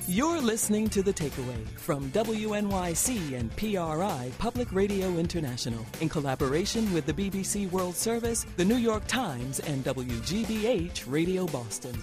You're listening to The Takeaway from WNYC and PRI Public Radio International in collaboration with the BBC World Service, the New York Times, and WGBH Radio Boston.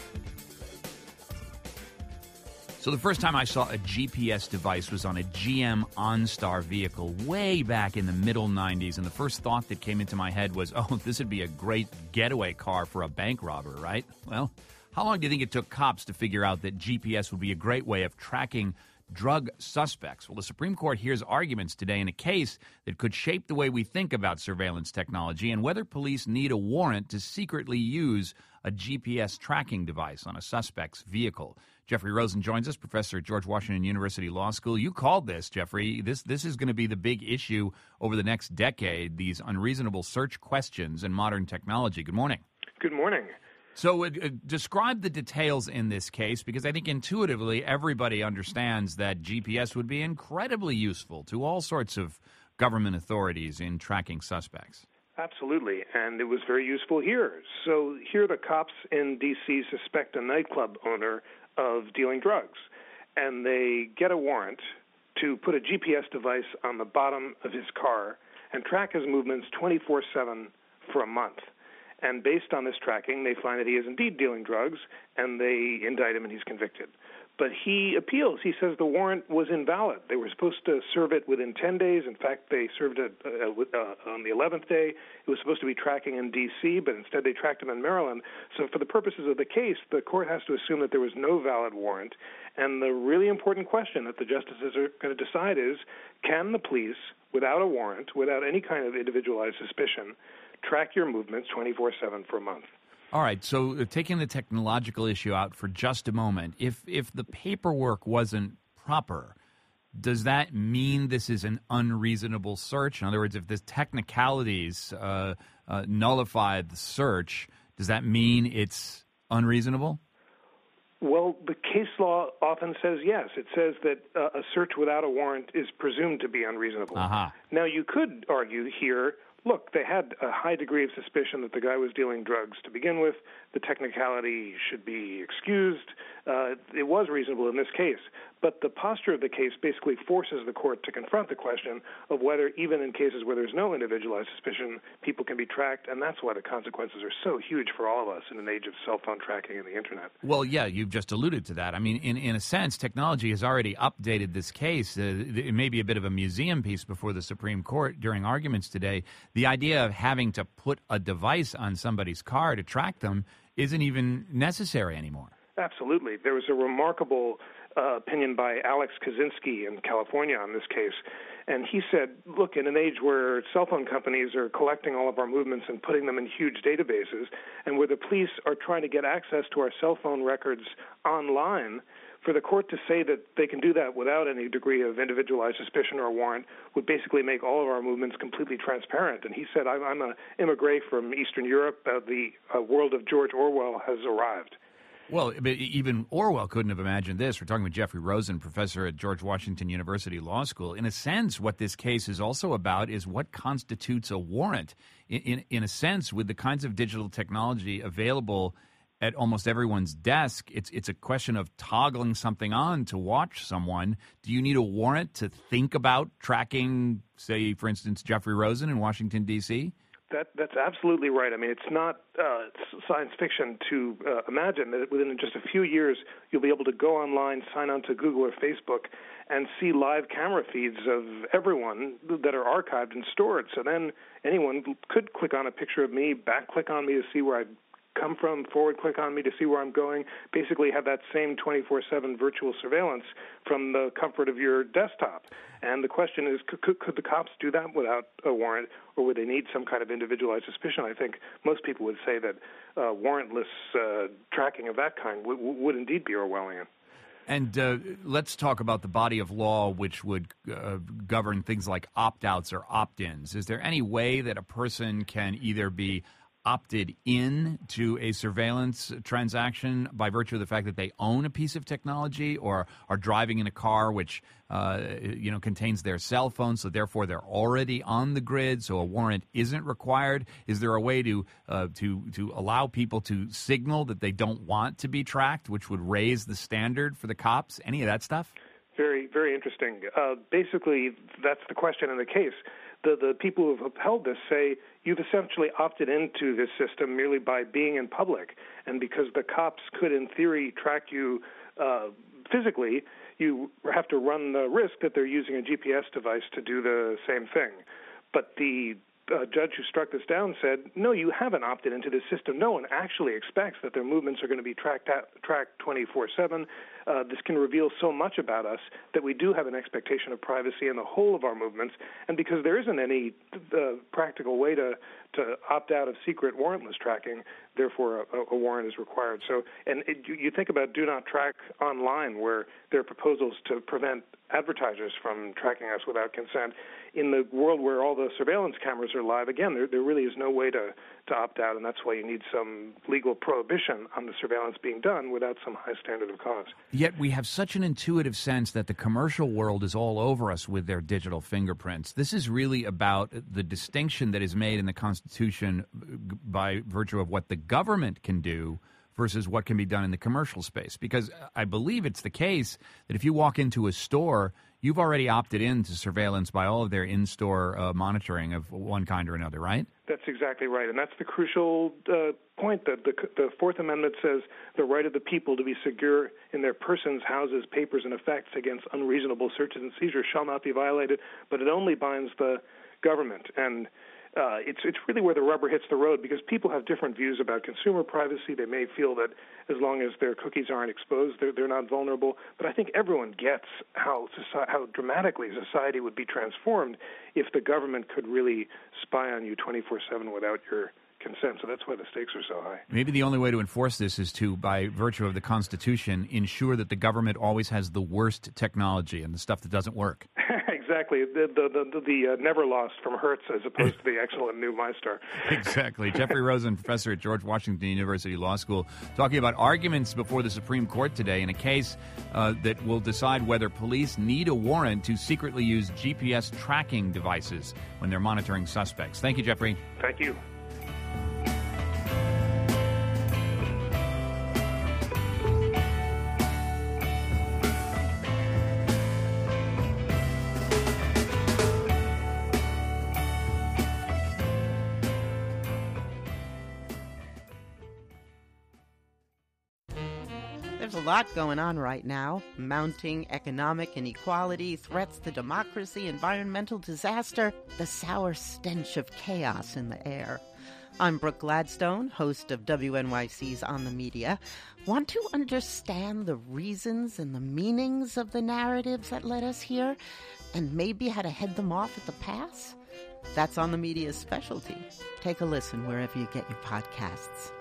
So the first time I saw a GPS device was on a GM OnStar vehicle way back in the middle 90s, and the first thought that came into my head was, oh, this would be a great getaway car for a bank robber, right? Well, how long do you think it took cops to figure out that GPS would be a great way of tracking drug suspects? Well, the Supreme Court hears arguments today in a case that could shape the way we think about surveillance technology and whether police need a warrant to secretly use a GPS tracking device on a suspect's vehicle. Jeffrey Rosen joins us, professor at George Washington University Law School. You called this, Jeffrey. This is going to be the big issue over the next decade, these unreasonable search questions in modern technology. Good morning. Good morning. So describe the details in this case, because I think intuitively everybody understands that GPS would be incredibly useful to all sorts of government authorities in tracking suspects. Absolutely, and it was very useful here. So here the cops in D.C. suspect a nightclub owner of dealing drugs, and they get a warrant to put a GPS device on the bottom of his car and track his movements 24/7 for a month. And based on this tracking, they find that he is indeed dealing drugs, and they indict him and he's convicted. But he appeals. He says the warrant was invalid. They were supposed to serve it within 10 days. In fact, they served it on the 11th day. It was supposed to be tracking in D.C., but instead they tracked him in Maryland. So for the purposes of the case, the court has to assume that there was no valid warrant. And the really important question that the justices are going to decide is, can the police, without a warrant, without any kind of individualized suspicion, track your movements 24/7 for a month? All right, so taking the technological issue out for just a moment, if the paperwork wasn't proper, does that mean this is an unreasonable search? In other words, if the technicalities nullify the search, does that mean it's unreasonable? Well, the case law often says yes. It says that a search without a warrant is presumed to be unreasonable. Uh-huh. Now, you could argue here, look, they had a high degree of suspicion that the guy was dealing drugs to begin with. The technicality should be excused. It was reasonable in this case. But the posture of the case basically forces the court to confront the question of whether, even in cases where there's no individualized suspicion, people can be tracked. And that's why the consequences are so huge for all of us in an age of cell phone tracking and the Internet. Well, yeah, you've just alluded to that. I mean, in a sense, technology has already updated this case. It may be a bit of a museum piece before the Supreme Court during arguments today. The idea of having to put a device on somebody's car to track them isn't even necessary anymore. Absolutely. There was a remarkable opinion by Alex Kaczynski in California on this case, and he said, look, in an age where cell phone companies are collecting all of our movements and putting them in huge databases, and where the police are trying to get access to our cell phone records online, for the court to say that they can do that without any degree of individualized suspicion or warrant would basically make all of our movements completely transparent. And he said, I'm an immigrant from Eastern Europe. The world of George Orwell has arrived. Well, but even Orwell couldn't have imagined this. We're talking with Jeffrey Rosen, professor at George Washington University Law School. In a sense, what this case is also about is what constitutes a warrant. In a sense, with the kinds of digital technology available at almost everyone's desk, it's a question of toggling something on to watch someone. Do you need a warrant to think about tracking, say, for instance, Jeffrey Rosen in Washington, D.C.? That's absolutely right. I mean, it's not science fiction to imagine that within just a few years you'll be able to go online, sign on to Google or Facebook, and see live camera feeds of everyone that are archived and stored. So then anyone could click on a picture of me, back-click on me to see where I've come from, forward-click on me to see where I'm going, basically have that same 24/7 virtual surveillance from the comfort of your desktop. And the question is, could the cops do that without a warrant, or would they need some kind of individualized suspicion? I think most people would say that warrantless tracking of that kind would indeed be Orwellian. And let's talk about the body of law which would govern things like opt-outs or opt-ins. Is there any way that a person can either be opted in to a surveillance transaction by virtue of the fact that they own a piece of technology or are driving in a car which contains their cell phone, so therefore they're already on the grid, so a warrant isn't required? Is there a way to allow people to signal that they don't want to be tracked, which would raise the standard for the cops? Any of that stuff? Very, very interesting. Basically, that's the question in the case. The people who have upheld this say you've essentially opted into this system merely by being in public, and because the cops could, in theory, track you physically, you have to run the risk that they're using a GPS device to do the same thing. But the judge who struck this down said, no, you haven't opted into this system. No one actually expects that their movements are going to be tracked 24/7. This can reveal so much about us that we do have an expectation of privacy in the whole of our movements. And because there isn't any practical way to opt out of secret warrantless tracking, therefore a warrant is required. So, and you think about Do Not Track online, where there are proposals to prevent advertisers from tracking us without consent. In the world where all the surveillance cameras are live, again, there really is no way to opt out, and that's why you need some legal prohibition on the surveillance being done without some high standard of cause. Yet we have such an intuitive sense that the commercial world is all over us with their digital fingerprints. This is really about the distinction that is made in the Constitution by virtue of what the government can do versus what can be done in the commercial space. Because I believe it's the case that if you walk into a store, you've already opted into surveillance by all of their in-store monitoring of one kind or another, right? That's exactly right, and that's the crucial point that the Fourth Amendment says the right of the people to be secure in their persons, houses, papers, and effects against unreasonable searches and seizures shall not be violated, but it only binds the government. And it's really where the rubber hits the road, because people have different views about consumer privacy. They may feel that as long as their cookies aren't exposed, they're not vulnerable. But I think everyone gets how dramatically society would be transformed if the government could really spy on you 24/7 without your consent. So that's why the stakes are so high. Maybe the only way to enforce this is to, by virtue of the Constitution, ensure that the government always has the worst technology and the stuff that doesn't work. Exactly. The never lost from Hertz as opposed to the excellent new MyStar. Exactly. Jeffrey Rosen, professor at George Washington University Law School, talking about arguments before the Supreme Court today in a case that will decide whether police need a warrant to secretly use GPS tracking devices when they're monitoring suspects. Thank you, Jeffrey. Thank you. There's a lot going on right now. Mounting economic inequality, threats to democracy, environmental disaster, the sour stench of chaos in the air. I'm Brooke Gladstone, host of WNYC's On the Media. Want to understand the reasons and the meanings of the narratives that led us here, and maybe how to head them off at the pass? That's On the Media's specialty. Take a listen wherever you get your podcasts.